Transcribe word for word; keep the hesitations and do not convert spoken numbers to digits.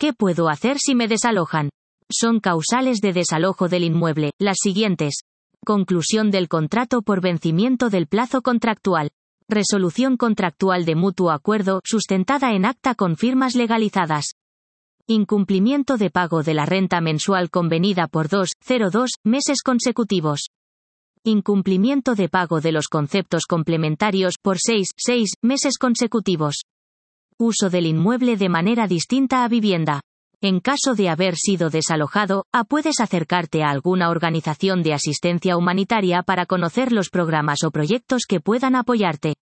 ¿Qué puedo hacer si me desalojan? Son causales de desalojo del inmueble, las siguientes. Conclusión del contrato por vencimiento del plazo contractual. Resolución contractual de mutuo acuerdo, sustentada en acta con firmas legalizadas. Incumplimiento de pago de la renta mensual convenida por dos cero dos meses consecutivos. Incumplimiento de pago de los conceptos complementarios por seis seis meses consecutivos. Uso del inmueble de manera distinta a vivienda. En caso de haber sido desalojado, A puedes acercarte a alguna organización de asistencia humanitaria para conocer los programas o proyectos que puedan apoyarte.